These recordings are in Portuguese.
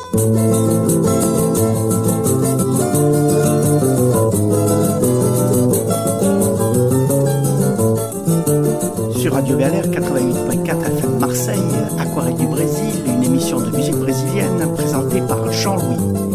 Sur Radio Galère 88.4 FM Marseille, Aquarelle du Brésil, une émission de musique brésilienne présentée par Jean-Louis.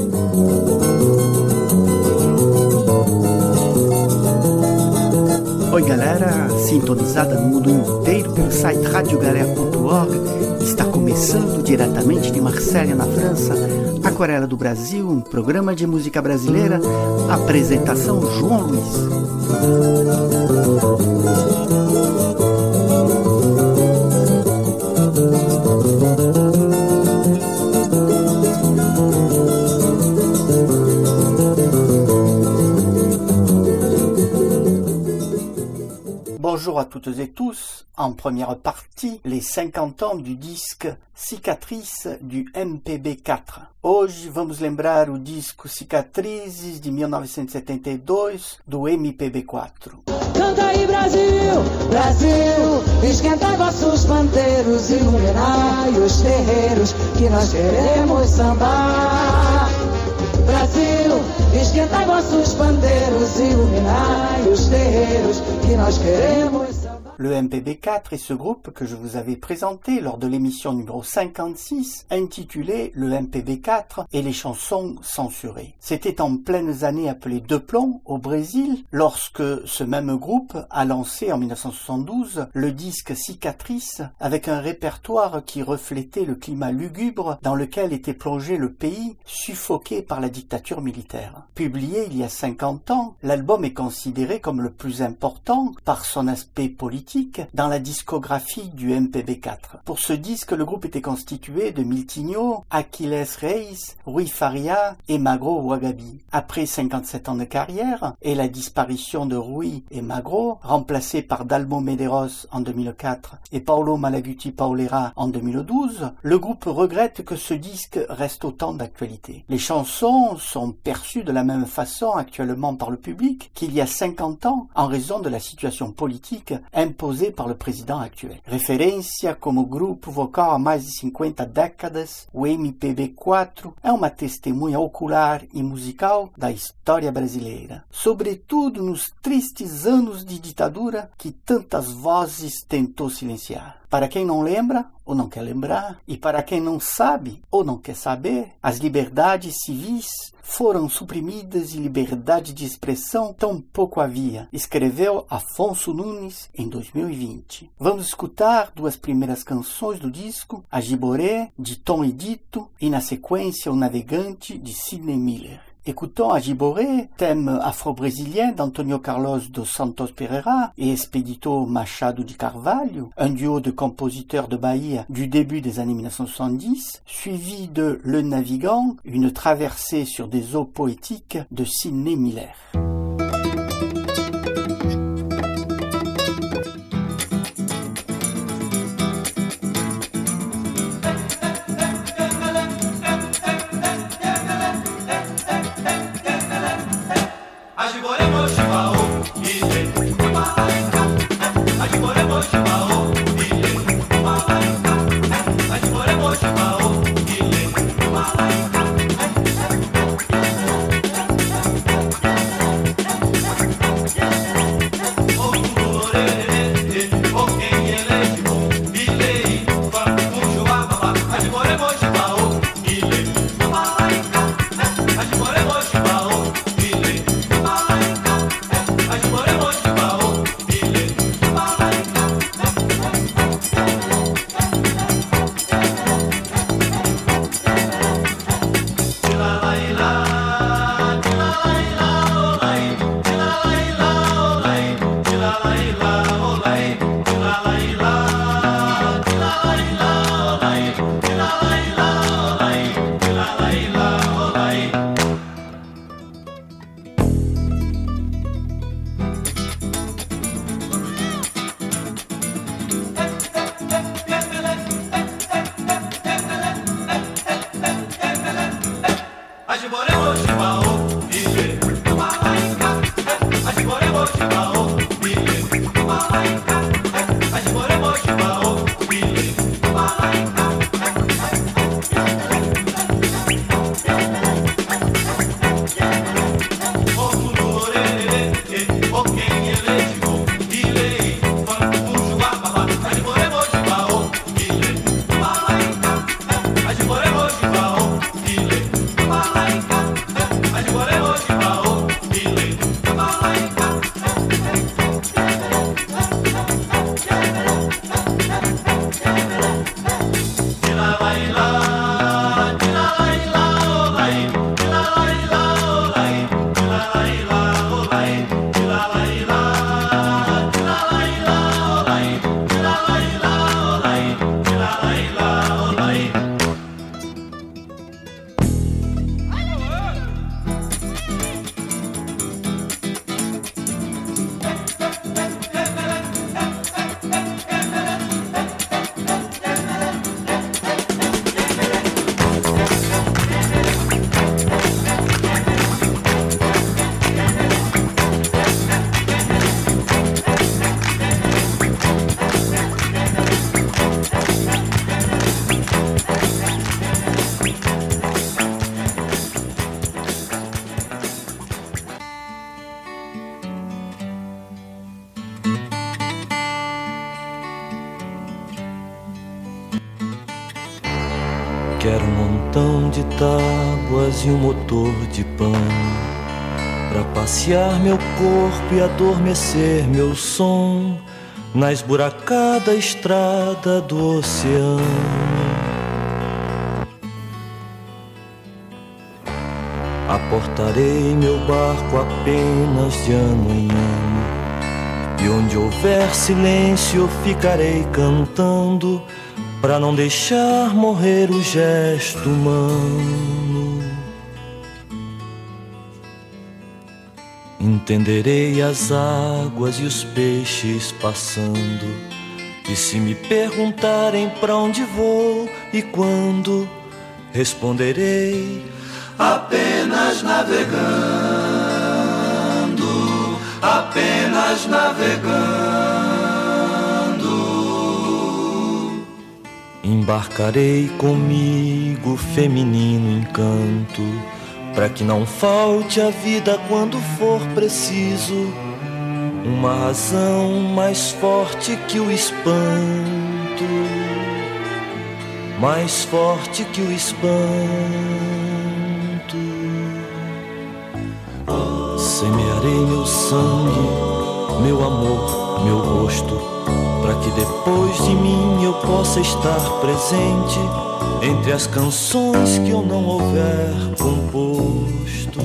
Oi galera, sintonizada no mundo inteiro pelo site radiogalera.org, está começando diretamente de Marselha, na França, Aquarela do Brasil, um programa de música brasileira, apresentação João Luiz. Bonjour à toutes et tous. En première partie, les 50 ans du disque Cicatriz du MPB4. Hoje vamos lembrar o disco Cicatrizes de 1972 do MPB4. Canta aí Brasil, Brasil, esquentai vossos pandeiros, iluminai os terreiros que nós queremos sambar. Brasil, esquentai vossos pandeiros, iluminai os terreiros que nós queremos sambar. Le MPB4 est ce groupe que je vous avais présenté lors de l'émission numéro 56, intitulée Le MPB4 et les chansons censurées. C'était en pleines années appelées Deux Plombs au Brésil, lorsque ce même groupe a lancé en 1972 le disque Cicatriz avec un répertoire qui reflétait le climat lugubre dans lequel était plongé le pays, suffoqué par la dictature militaire. Publié il y a 50 ans, l'album est considéré comme le plus important par son aspect politique dans la discographie du MPB4. Pour ce disque, le groupe était constitué de Miltinho, Aquiles Reis, Rui Faria et Magro Ouagabi. Après 57 ans de carrière et la disparition de Rui et Magro, remplacés par Dalmo Medeiros en 2004 et Paulo Malaguti Paulera en 2012, le groupe regrette que ce disque reste autant d'actualité. Les chansons sont perçues de la même façon actuellement par le public qu'il y a 50 ans en raison de la situation politique imposée par le président actuel. Referência como grupo vocal há mais de 50 décadas, o MPB4 é uma testemunha ocular e musical da história brasileira, sobretudo nos tristes anos de ditadura que tantas vozes tentou silenciar. Para quem não lembra ou não quer lembrar, e para quem não sabe ou não quer saber, as liberdades civis foram suprimidas e liberdade de expressão tão pouco havia, escreveu Afonso Nunes em 2020. Vamos escutar duas primeiras canções do disco, A Giboré, de Tom e Dito, e na sequência O Navegante, de Sidney Miller. Écoutons A Giboré, thème afro-brésilien d'Antonio Carlos dos Santos Pereira et Expedito Machado de Carvalho, un duo de compositeurs de Bahia du début des années 1970, suivi de Le Navigant, une traversée sur des eaux poétiques de Sidney Miller. montão de tábuas e um motor de pano pra passear meu corpo e adormecer meu som na esburacada estrada do oceano. Aportarei meu barco apenas de ano em ano, e onde houver silêncio eu ficarei cantando pra não deixar morrer o gesto humano. Entenderei as águas e os peixes passando, e se me perguntarem pra onde vou e quando, responderei: apenas navegando, apenas navegando. Embarcarei comigo o feminino encanto, pra que não falte a vida quando for preciso uma razão mais forte que o espanto, mais forte que o espanto. Semearei meu sangue, meu amor, meu rosto, pra que depois de mim eu possa estar presente entre as canções que eu não houver composto.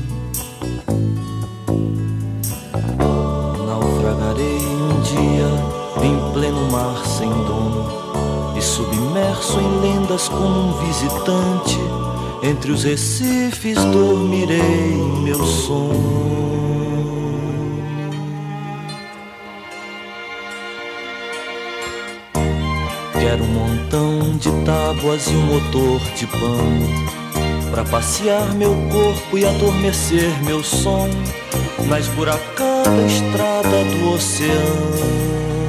Naufragarei um dia em pleno mar sem dono, e submerso em lendas como um visitante, entre os recifes dormirei meu sono. Quero um montão de tábuas e um motor de pano pra passear meu corpo e adormecer meu som na esburacada estrada do oceano.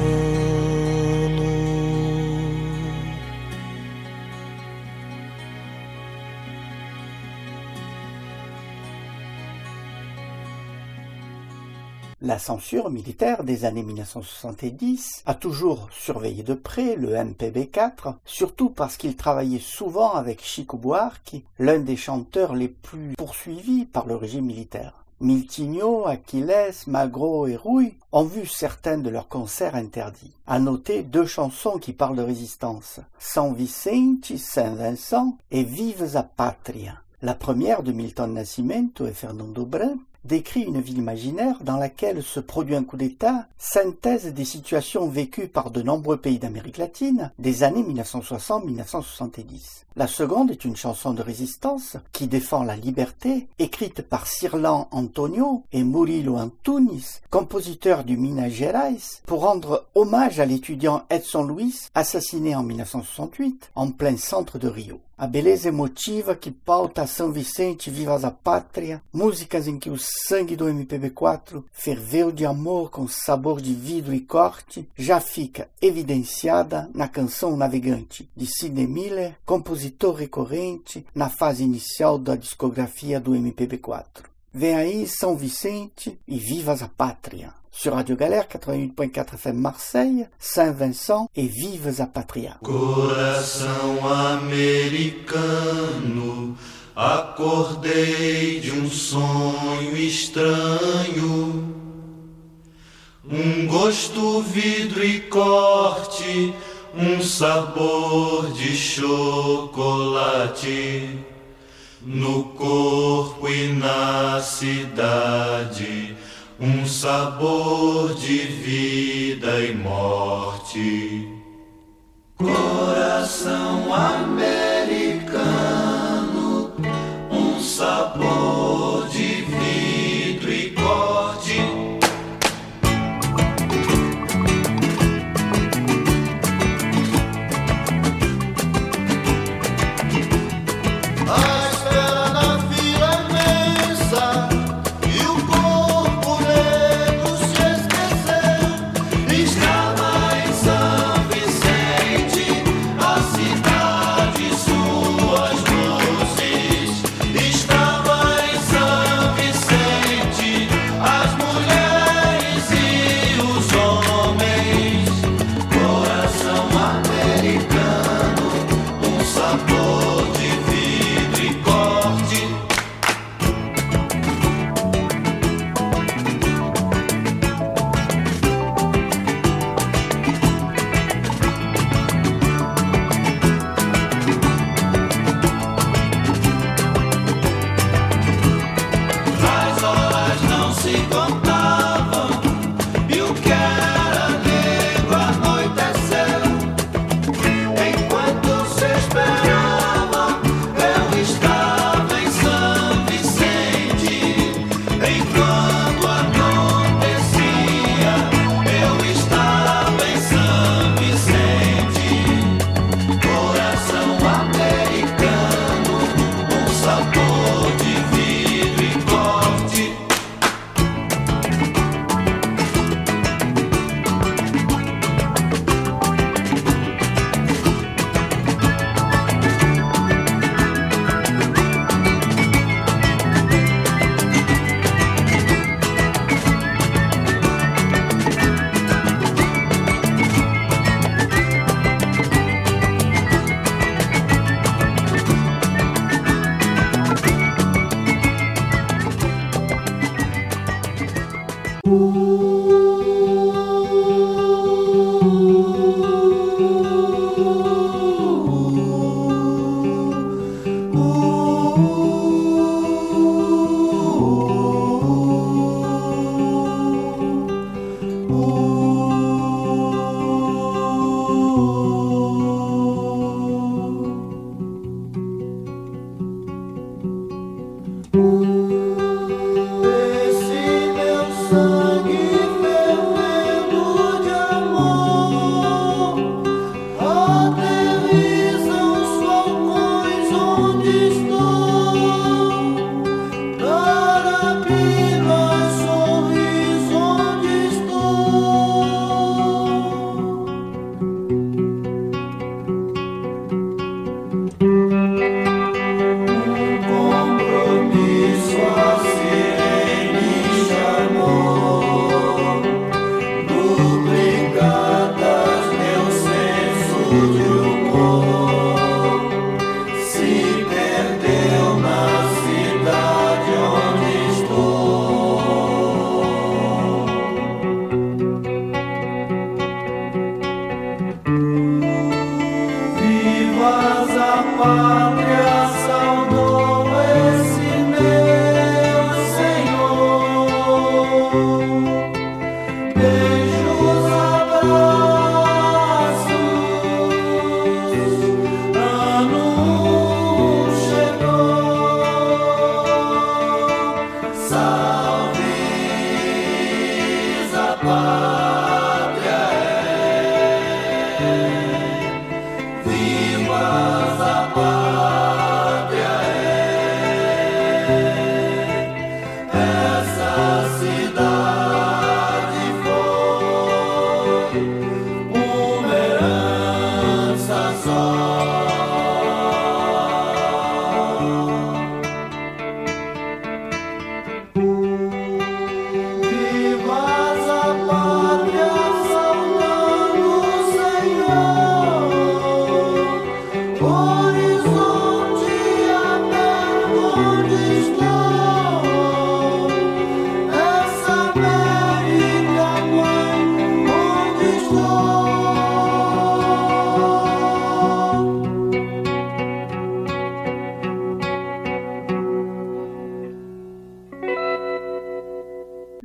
La censure militaire des années 1970 a toujours surveillé de près le MPB4, surtout parce qu'il travaillait souvent avec Chico Buarque, l'un des chanteurs les plus poursuivis par le régime militaire. Miltinho, Aquiles, Magro et Rouille ont vu certains de leurs concerts interdits. À noter deux chansons qui parlent de résistance, São Vicente, Saint-Vincent et Vives a Pátria. La première de Milton Nascimento et Fernando Brin décrit une ville imaginaire dans laquelle se produit un coup d'État, synthèse des situations vécues par de nombreux pays d'Amérique latine des années 1960-1970. La seconde est une chanson de résistance qui défend la liberté, écrite par Cirlan Antonio et Murilo Antunes, compositeurs du Minas Gerais, pour rendre hommage à l'étudiant Edson Luiz, assassiné en 1968 en plein centre de Rio. A beleza emotiva que pauta São Vicente, Vivas a Pátria, músicas em que o sangue do MPB4 ferveu de amor com sabor de vidro e corte, já fica evidenciada na canção Navegante, de Sidney Miller, compositor recorrente na fase inicial da discografia do MPB4. Vem aí São Vicente e Vivas a Pátria. Sur Radio Galère 88.4 FM Marseille, Saint-Vincent et Vives a Pátria. Coração americano, acordei de um sonho estranho, um gosto, vidro e corte, um sabor de chocolate, no corpo e na cidade, um sabor de vida e morte. Coração americano, um sabor de vidro e corte. A espera na fila imensa e o corpo negro se esqueceu. Estava em São Vicente, a cidade sua.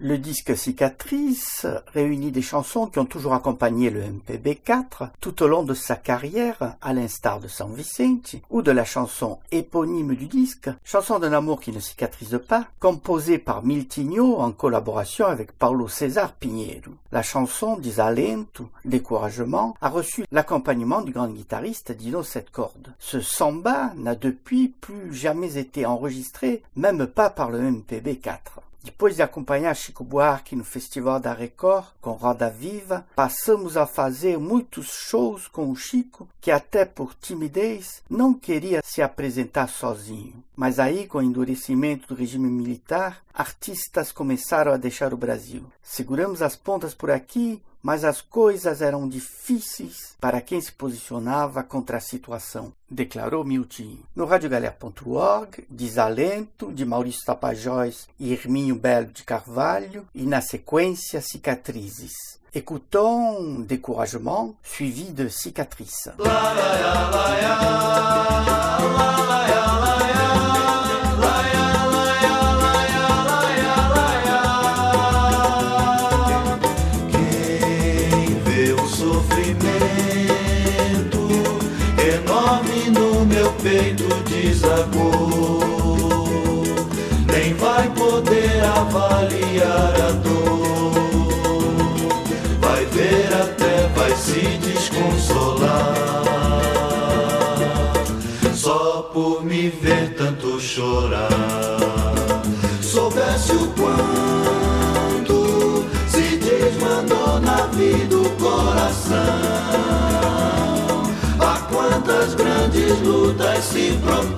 Le disque Cicatrice réunit des chansons qui ont toujours accompagné le MPB4 tout au long de sa carrière, à l'instar de San Vicente, ou de la chanson éponyme du disque, chanson d'un amour qui ne cicatrise pas, composée par Miltinho en collaboration avec Paulo César Pinheiro. La chanson Desalento, découragement, a reçu l'accompagnement du grand guitariste Dino Setcordes. Ce samba n'a depuis plus jamais été enregistré, même pas par le MPB4. Depois de acompanhar Chico Buarque no Festival da Record com Roda Viva, passamos a fazer muitos shows com o Chico, que até por timidez não queria se apresentar sozinho. Mas aí, com o endurecimento do regime militar, artistas começaram a deixar o Brasil. Seguramos as pontas por aqui, mas as coisas eram difíceis para quem se posicionava contra a situação, declarou Miltinho. No radiogalera.org, Desalento, de Maurício Tapajós e Hermínio Belo de Carvalho, e na sequência Cicatrizes. Écoutons Découragement, suivi de Cicatrice. Peito desabou, nem vai poder avaliar a dor, vai ver até vai se desconsolar, só por me ver tanto chorar. Soubesse o quanto se desmandou na vida o coração, quantas grandes lutas se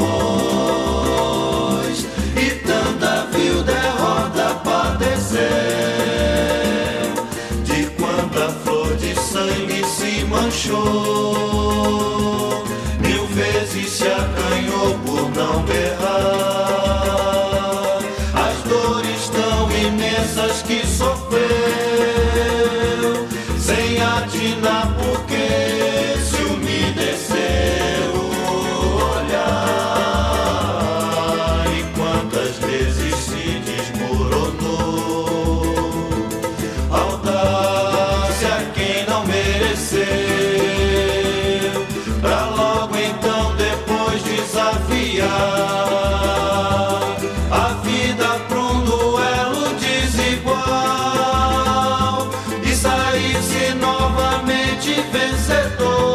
propôs e tanta vil derrota padeceu, de quanta flor de sangue se manchou, 1000 vezes se acanhou por não berrar, as dores tão imensas que sofreu, sem atinar porque desceu olhar, e quantas vezes se desmoronou, audácia quem não mereceu, pra logo então depois desafiar a vida pra um duelo desigual e sair-se novamente vencedor.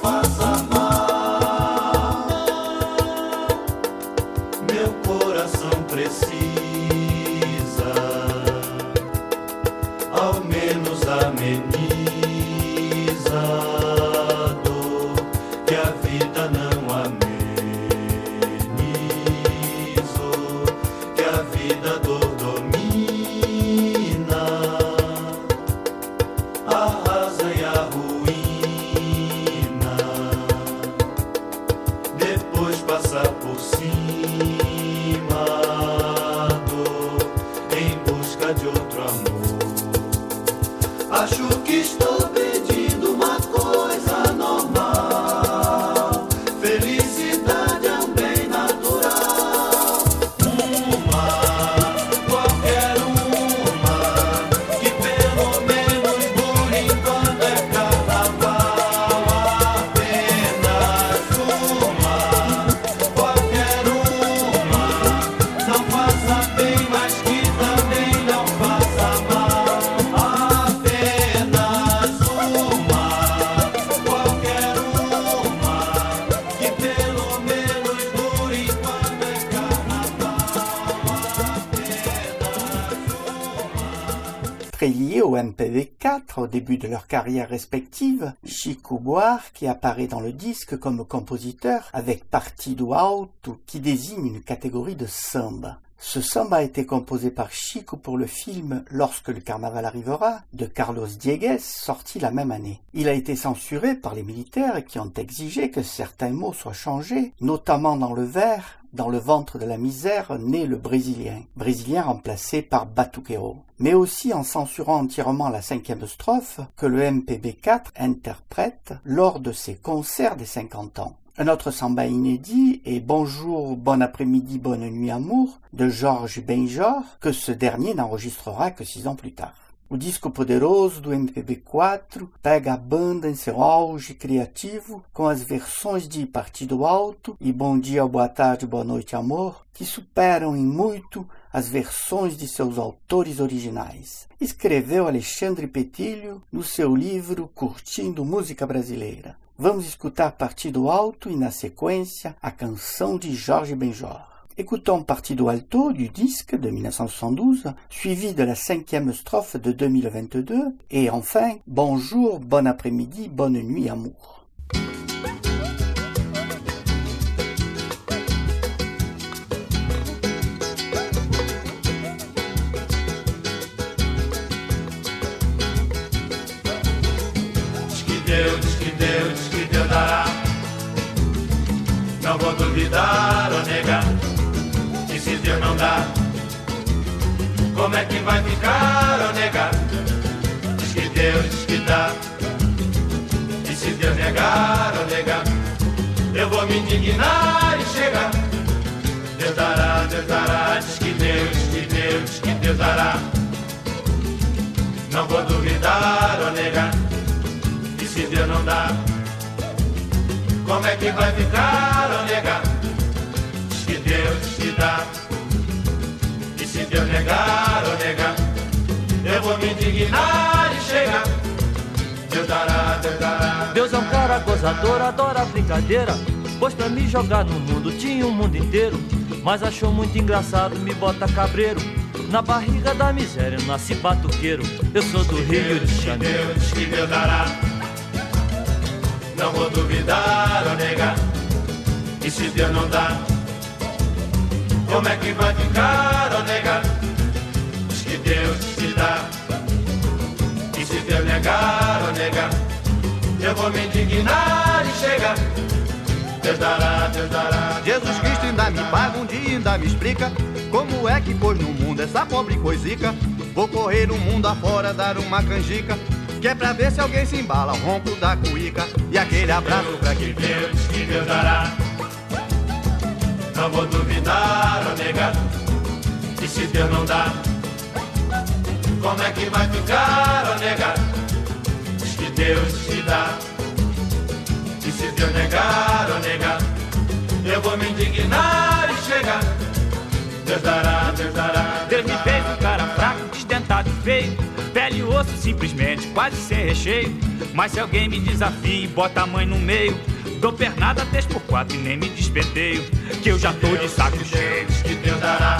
Meu coração vida não amenizou, que a vida dor domina, arrasa e arruína, depois passa por cima dor, em busca de outro amor. Acho que estou pedindo uma coisa normal, felicidade é um bem natural. Uma, qualquer uma, que pelo menos por enquanto é carnaval. Apenas uma, qualquer uma, não faça bem, mas que também não faça mal. Très liés au MPB4 au début de leur carrière respective, Chico Buarque apparaît dans le disque comme compositeur avec Partido Alto qui désigne une catégorie de samba. Ce samba a été composé par Chico pour le film Lorsque le carnaval arrivera de Carlos Diegues, sorti la même année. Il a été censuré par les militaires qui ont exigé que certains mots soient changés, notamment dans le vers « Dans le ventre de la misère naît le Brésilien », Brésilien remplacé par Batuquero, mais aussi en censurant entièrement la 5e strophe que le MPB4 interprète lors de ses concerts des 50 ans. Un autre samba inédit est Bonjour, bon après-midi, bonne nuit, amour de Jorge Benjor, que ce dernier n'enregistrera que 6 ans plus tard. O disco poderoso do MPB4 pega a banda em seu auge criativo com as versões de Partido Alto e Bom Dia, Boa Tarde, Boa Noite, Amor, que superam em muito as versões de seus autores originais. Escreveu Alexandre Petilho no seu livro Curtindo Música Brasileira. Vamos escutar Partido Alto e, na sequência, a canção de Jorge Benjor. Écoutons Partido Alto du disque de 1972, suivi de la 5e strophe de 2022, et enfin Bonjour, bon après-midi, bonne nuit, amour. Diz que Deus dará. Não vou duvidar ou negar. E se Deus não dá, como é que vai ficar ou negar? Diz que dá. E se Deus negar ou negar, eu vou me indignar e chegar. Deus dará. Diz que Deus dará. Não vou duvidar ou negar. E se Deus não dá, como é que vai ficar ou negar? Diz que Deus te dá. E se Deus negar ou negar, eu vou me indignar e chegar. Deus dará. Deus é um cara gozador, adora brincadeira, pois pra me jogar no mundo tinha um mundo inteiro. Mas achou muito engraçado, me bota cabreiro. Na barriga da miséria eu nasci batuqueiro. Eu sou do Rio de Janeiro. Diz que Deus dará. Não vou duvidar ou negar. E se Deus não dá, como é que vai ficar ou negar? Diz que Deus te dá. E se Deus negar ou negar, eu vou me indignar e chegar. Deus dará. Jesus Cristo ainda me paga um dia, ainda me explica como é que pôs no mundo essa pobre coisica. Vou correr o mundo afora, dar uma canjica, que é pra ver se alguém se embala, o ronco da cuíca. E aquele abraço pra quem Deus que Deus dará. Não vou duvidar ou negar. E se Deus não dá, como é que vai ficar ou negar? Diz que Deus te dá. E se Deus negar ou negar, eu vou me indignar e chegar. Deus dará. Deus me fez um cara fraco, desdentado e feio, pele e osso simplesmente, quase sem recheio. Mas se alguém me desafia e bota a mãe no meio, dou pernada 3x4 e nem me despenteio, que eu já tô de saco cheio. Diz que Deus dará.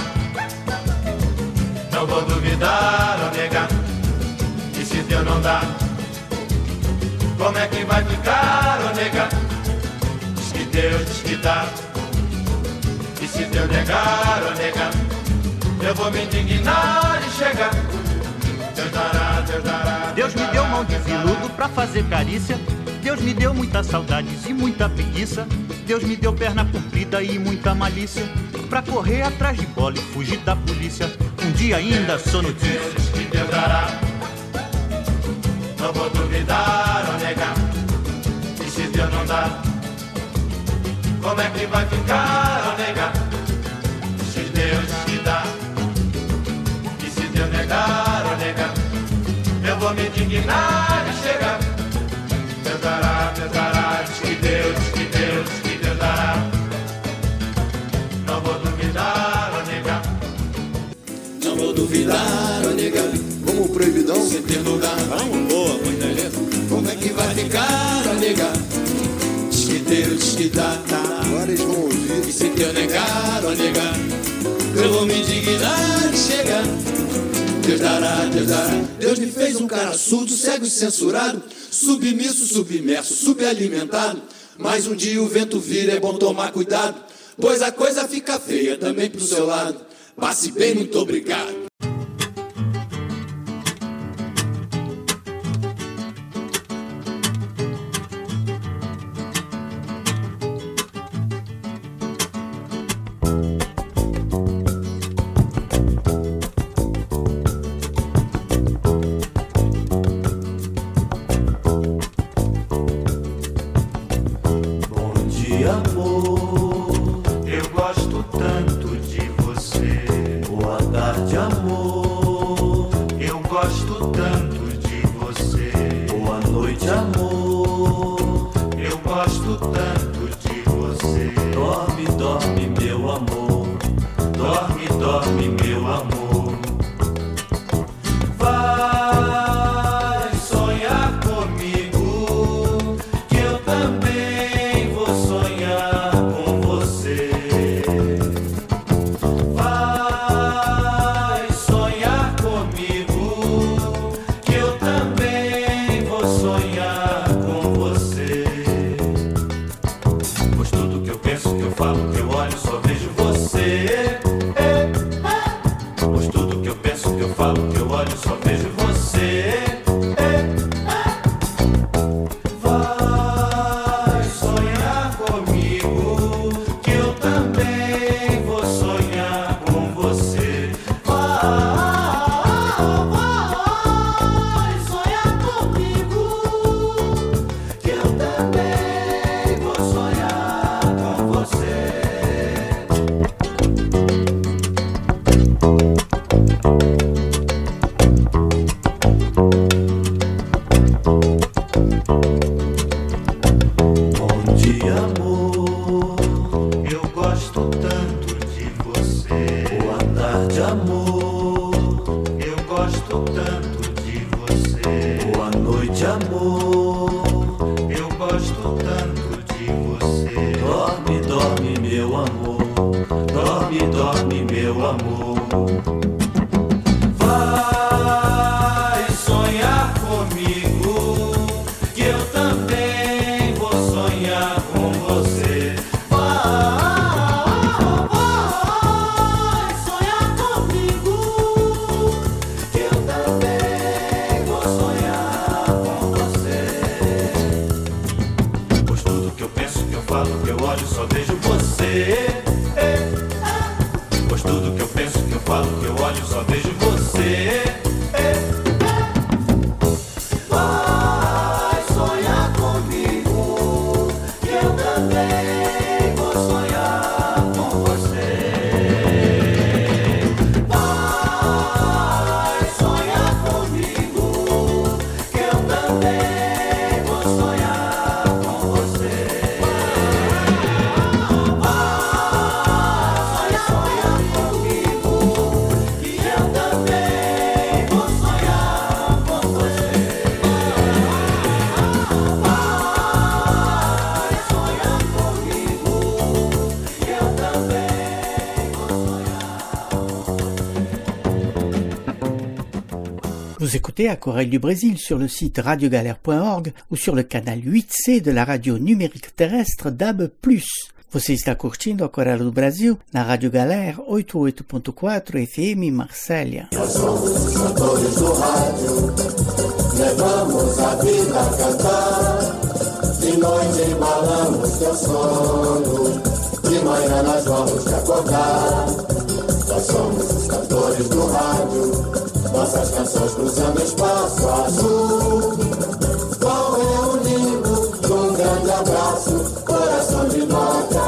Não vou duvidar ou negar. E se Deus não dá, como é que vai ficar ou negar? Diz que Deus diz que dá. E se Deus negar ou negar, eu vou me indignar e chegar. Deus dará, Deus dará. Deus me deu mão de veludo pra fazer carícia. Deus me deu muitas saudades e muita preguiça. Deus me deu perna comprida e muita malícia pra correr atrás de bola e fugir da polícia. Um dia ainda sou notícia. Deus diz que Deus dará. Não vou duvidar ou negar. E se Deus não dá, como é que vai ficar ou negar? Se Deus diz que dá. E se Deus negar ou negar, eu vou me indignar e chegar. Deus dará, Deus dará. Diz que Deus, diz que Deus, diz que Deus dará. Não vou duvidar ou negar. Não vou duvidar ou negar. Como o proibidão? Se Deus não dá, boa, muita letra. Como é que vai ficar ou negar? Diz que Deus, diz que dá, tá. Agora eles vão ouvir. E se Deus negar ou negar, eu vou me indignar e chegar. Deus dará, Deus dará. Deus me fez um cara surdo, cego e censurado, submisso, submerso, subalimentado. Mas um dia o vento vira, é bom tomar cuidado, pois a coisa fica feia também pro seu lado. Passe bem, muito obrigado. Vous écoutez Aquarelle du Brésil sur le site radiogalère.org ou sur le canal 8C de la radio numérique terrestre DAB+. Você está curtindo Aquarela do Brasil na Rádio Galera 88.4 FM Marsella. Nós somos os cantores do rádio, levamos a vida a cantar, de noite embalamos teu sono, de manhã nós vamos te acordar. Nós somos os cantores do rádio, nossas canções cruzando espaço azul, vão reunindo num grande abraço, coração de nota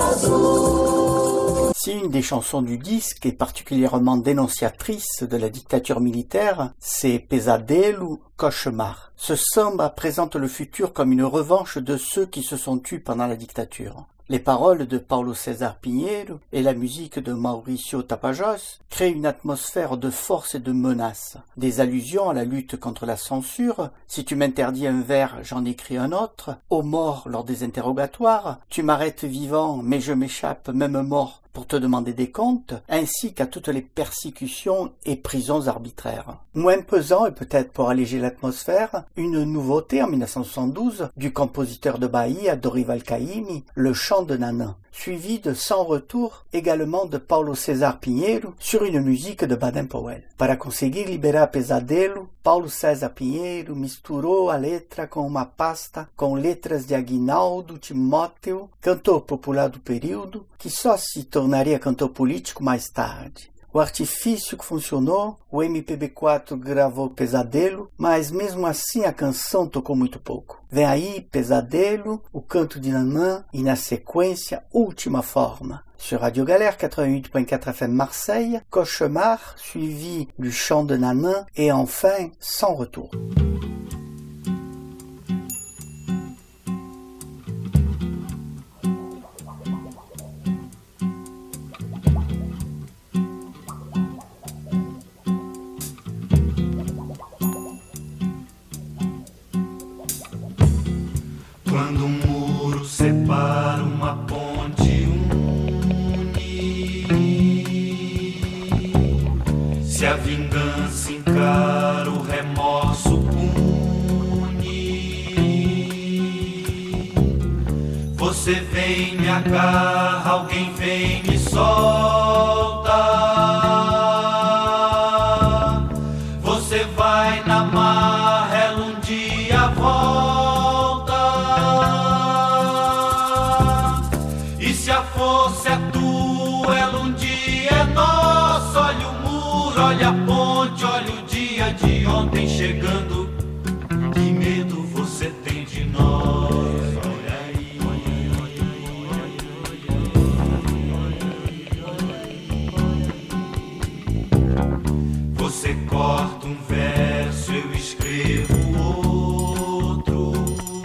azul. Si une des chansons du disque est particulièrement dénonciatrice de la dictature militaire, c'est Pesadelo, Cauchemar. Ce samba présente le futur comme une revanche de ceux qui se sont tus pendant la dictature. Les paroles de Paulo César Pinheiro et la musique de Mauricio Tapajós créent une atmosphère de force et de menace. Des allusions à la lutte contre la censure, si tu m'interdis un vers, j'en écris un autre, aux morts lors des interrogatoires, tu m'arrêtes vivant mais je m'échappe même mort pour te demander des comptes, ainsi qu'à toutes les persécutions et prisons arbitraires. Moins pesant et peut-être pour alléger l'atmosphère, une nouveauté en 1972 du compositeur de Bahia Dorival Caymmi, le chant de Nanin, suivi de Sans retour également de Paulo César Pinheiro sur une musique de Baden-Powell. Para conseguir liberar Pesadelo, Paulo César Pinheiro misturou a letra com uma pasta com letras de Aguinaldo Timóteo, cantor popular do período, que só se tornaria cantor político mais tarde. O artifício que funcionou, o MPB4 gravou Pesadelo, mas mesmo assim a canção tocou muito pouco. Vem aí Pesadelo, o canto de Nanin e na sequência Última Forma. Sur Radio Galère 88.4 FM Marseille, Cauchemar, suivi du chant de Nanin et enfin Sans retour. Quando um muro separa uma ponte une, se a vingança encara o remorso pune, você vem, me agarra, alguém vem, me solta, você vai na marra, ela um dia volta. Força é tua, ela um dia é nossa. Olha o muro, olha a ponte, olha o dia de ontem chegando. Que medo você tem de nós? Olha aí, você corta um verso, eu escrevo outro.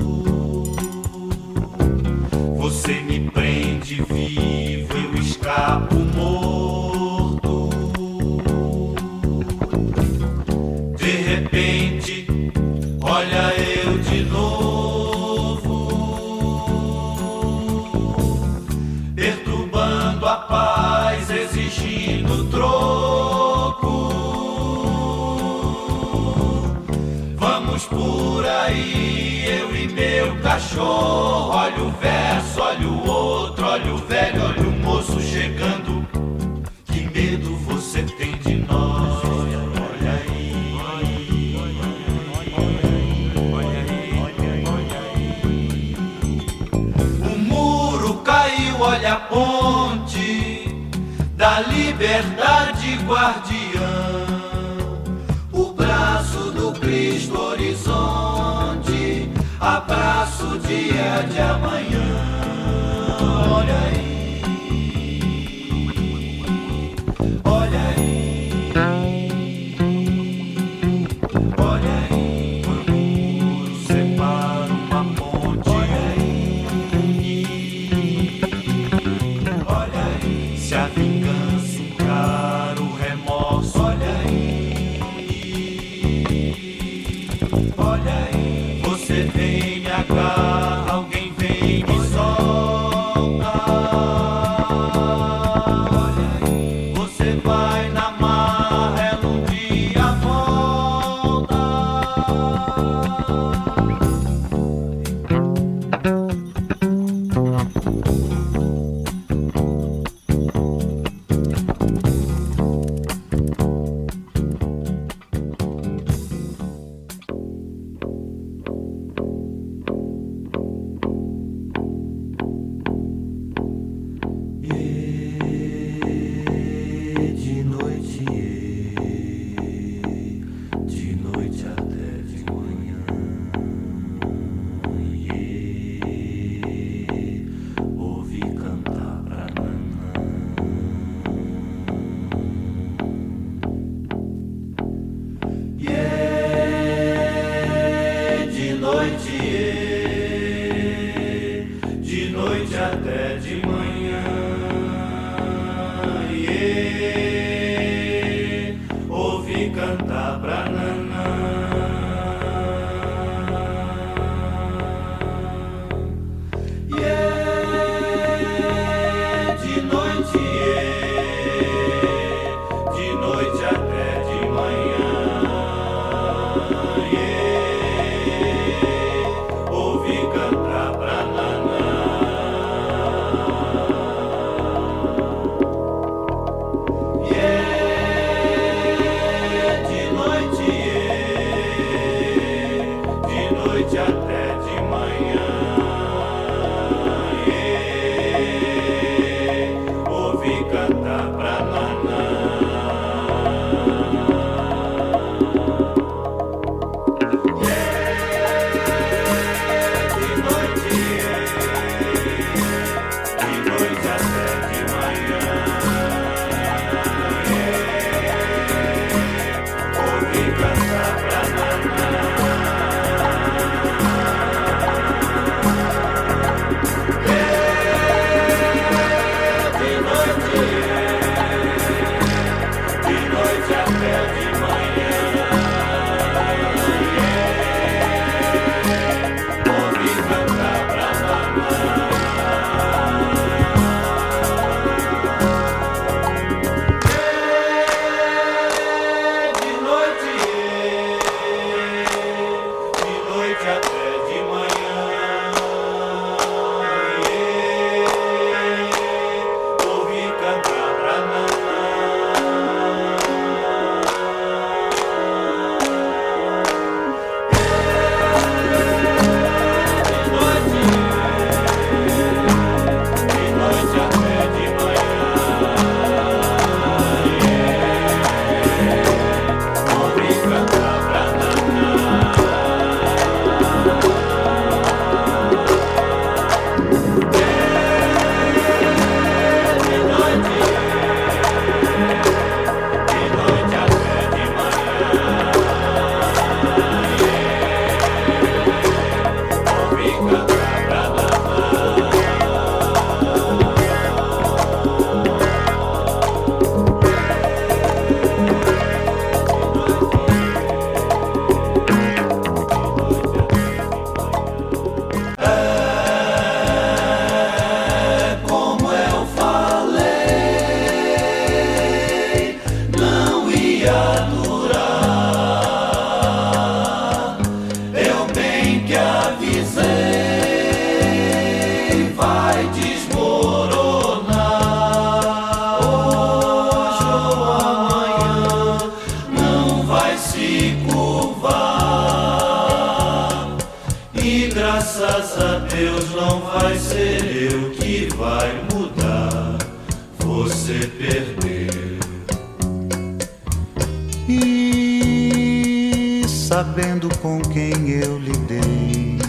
Você me prende vivo, eu escapo morto. De repente, olha eu de novo, perturbando a paz, exigindo troco. Vamos por aí, eu e meu cachorro. Olha o verso, olha o outro, olha o velho, olha o moço chegando. Que medo você tem de nós? Olha aí, o muro caiu, olha a ponte da liberdade guardiã. O braço do Cristo horizonte, abraço o dia de amanhã. Olha aí, olha aí, olha aí. Quando o muro separa uma ponte, olha aí, olha aí. Se a vingança encara o remorso, olha aí, olha aí. Você vem, me agarra, alguém vem, me solta. Olha aí, você vai na marra, ela um dia volta. graças a Deus não vai ser eu que vai mudar, você perdeu. E sabendo com quem eu lidei,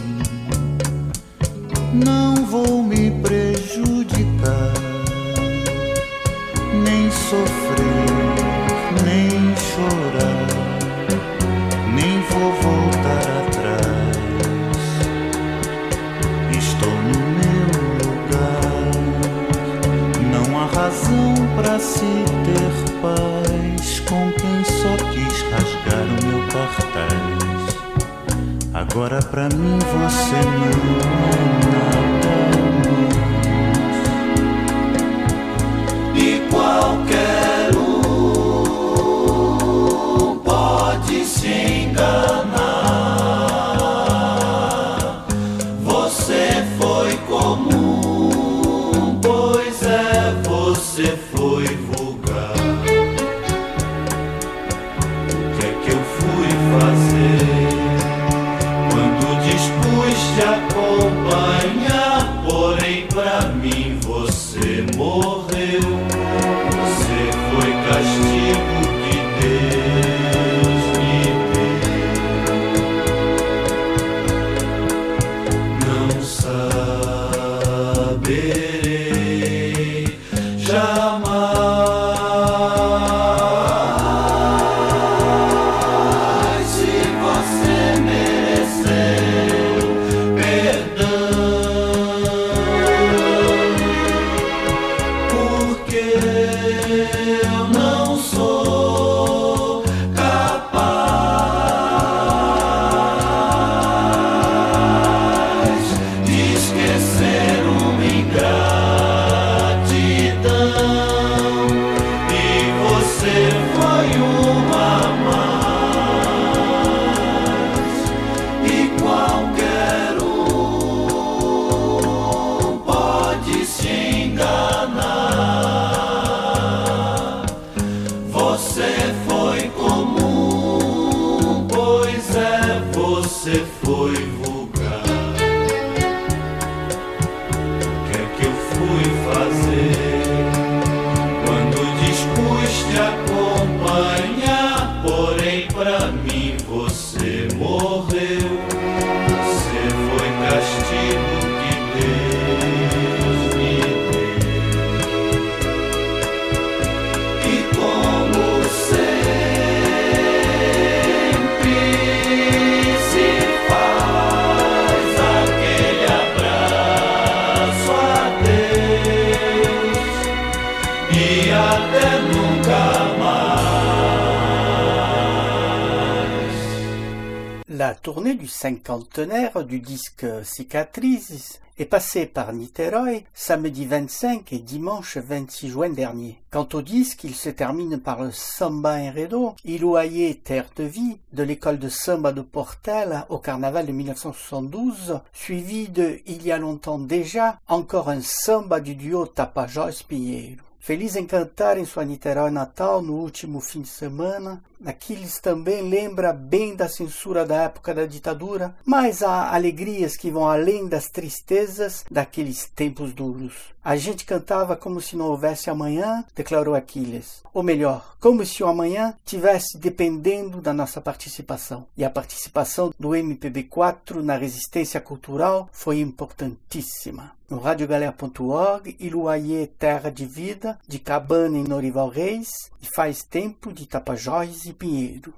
não vou me prejudicar, nem sofrer, nem chorar, nem vou voltar atrás. Estou no meu lugar, não há razão pra se ter paz com quem só quis rasgar o meu cartaz. Agora pra mim você não é nada mais. E qualquer pode se enganar. Você foi comum, pois é, você foi vulgar. O que é que eu fui fazer quando dispus te acompanhar? Porém pra mim você morreu. Você foi castigo que Deus me deu. Não saberei jamais se você mereceu perdão, porque La tournée du cinquantenaire du disque Cicatrices est passée par Niterói samedi 25 et dimanche 26 juin dernier. Quant au disque, il se termine par le Samba Enredo, Iluaye Terre de Vie, de l'école de samba de Portel au carnaval de 1972, suivi de Il y a longtemps déjà, encore un samba du duo Tapajós Pinheiro. Feliz em cantar em sua Niterói natal no último fim de semana. Aquiles também lembra bem da censura da época da ditadura, mas há alegrias que vão além das tristezas daqueles tempos duros. A gente cantava como se não houvesse amanhã, declarou Aquiles. Ou melhor, como se o amanhã tivesse dependendo da nossa participação. E a participação do MPB4 na resistência cultural foi importantíssima. No radiogalera.org, Iluaye Terra de Vida, de Cabana em Norival Reis, e Faz Tempo de Tapajós e Pinheiro.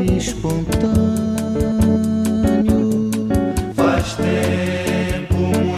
Espontâneo, faz tempo muito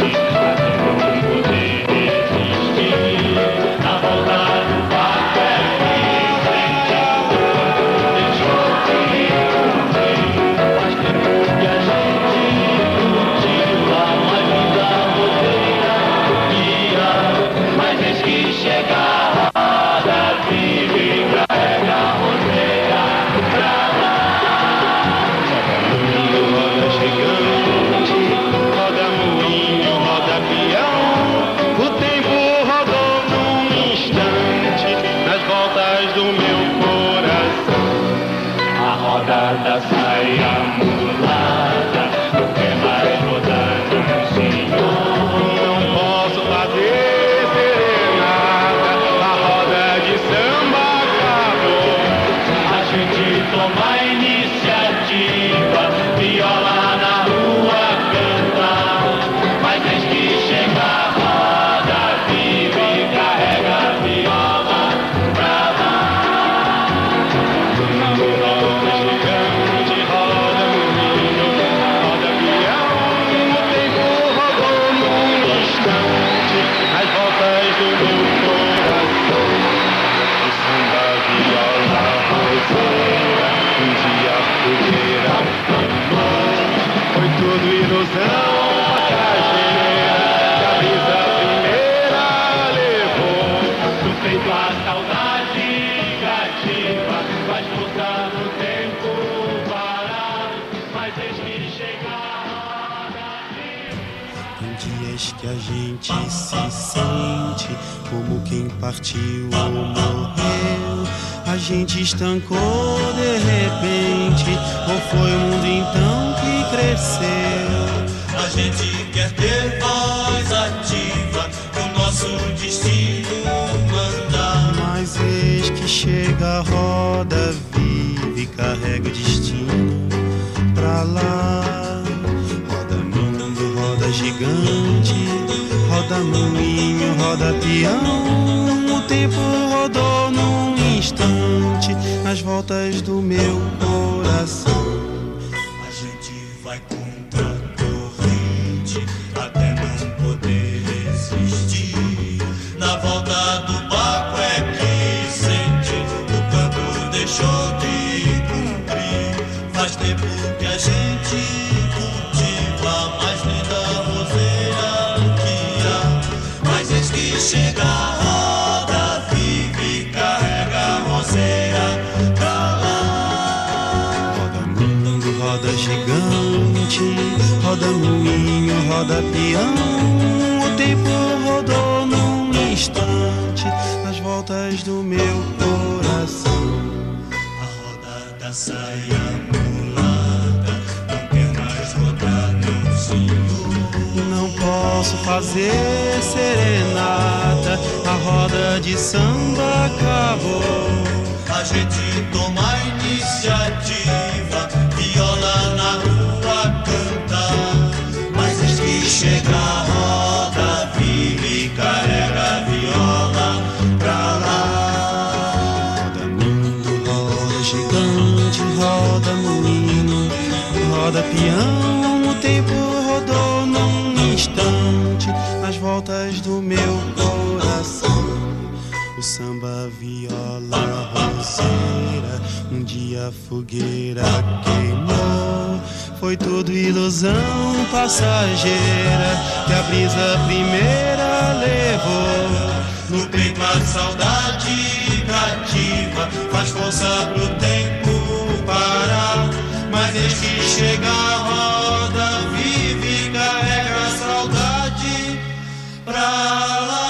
saia mulata, porque mais rodando um senhor. Não posso fazer serenata, a roda de samba acabou. A gente toma a iniciativa, viola na rua canta, mas desde que chega a roda vive e carrega a viola pra lá. Na roda gigante, roda moinho, roda peão, o tempo rodou num instante, as voltas do meu coração. O samba, viola, roseira, um dia fogueira queimou. Foi tudo ilusão passageira, que a brisa primeira levou. No peito a saudade cativa, faz força no tempo parar, mas desde que chega a roda Tem dias que a gente se sente como quem partiu ou morreu. A gente estancou de repente, ou foi o mundo então que cresceu? A gente quer ter voz ativa, o nosso destino mandar. Mas eis que chega a roda vive e carrega o destino pra lá. Roda mundo, roda gigante, roda moinho, roda peão. O tempo rodou num instante nas voltas do meu coração. A gente vai contra a corrente até não poder resistir. Na volta do barco é que sente o canto deixou de cumprir. Faz tempo que a gente cultiva a mais linda roseira que há, mas eis que chega a roda vive e carrega a roseira pra lá. Roda mundo, roda gigante, roda moinho, roda peão. O tempo rodou num instante nas voltas do meu coração. A roda da saia mulata não quer mais rodar, não, senhor. Não posso fazer serenata, a roda de samba acabou. A gente toma a iniciativa, viola na rua canta, mas desde que chega a roda vive e carrega a viola pra lá. Roda mundo, roda gigante, roda moinho, roda peão. O tempo rodou num instante nas voltas do meu coração. O samba, viola, roseira, um dia a fogueira queimou. Foi tudo ilusão passageira que a brisa primeira levou. No peito a saudade cativa, faz força pro tempo parar, mas desde que chega a roda vive e carrega a saudade pra lá.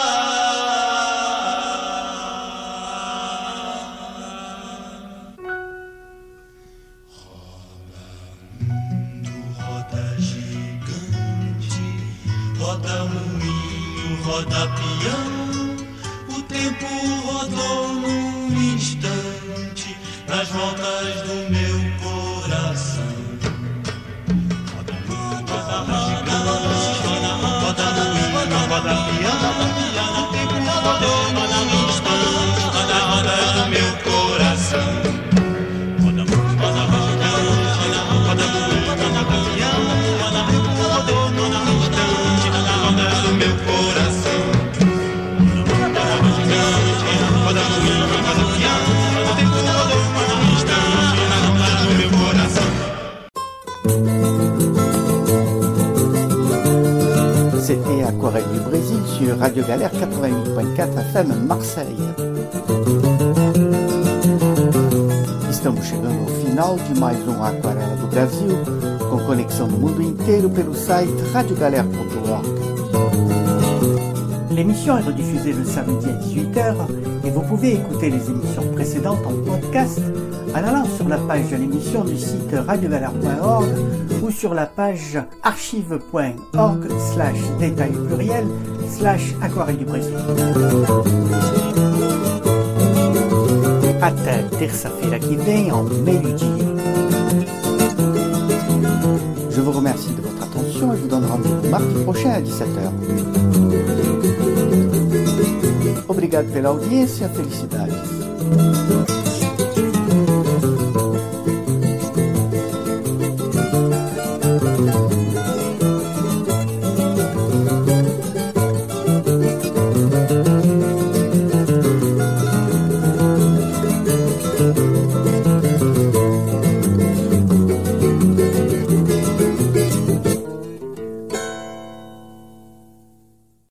Roda moinho, roda peão, o tempo rodou num instante nas voltas do meu coração. Roda mundo, roda gigante, roda moinho, roda peão, o tempo rodou num instante nas voltas do meu coração. Roda mundo, roda gigante, roda moinho, roda peão, o tempo rodou num instante do meu coração. Roda gigante, roda moinho, roda peão, o tempo rodou num instante na roda do meu coração. C'était Aquarelle du Brésil sur Radio Galère 88.4 FM Marseille. Estamos chegando ao final de mais um Aquarela do Brasil, com conexão no mundo inteiro pelo site radiogalère.org. L'émission est rediffusée le samedi à 18h et vous pouvez écouter les émissions précédentes en podcast en allant sur la page de l'émission du site radiovaleur.org ou sur la page archive.org/détail pluriel/Aquarelle du Brésil. Até terça-feira que vem, ao meio-dia. Je vous remercie de votre attention et vous donne rendez-vous mardi prochain à 17h. Obrigado pela audiência, felicidades.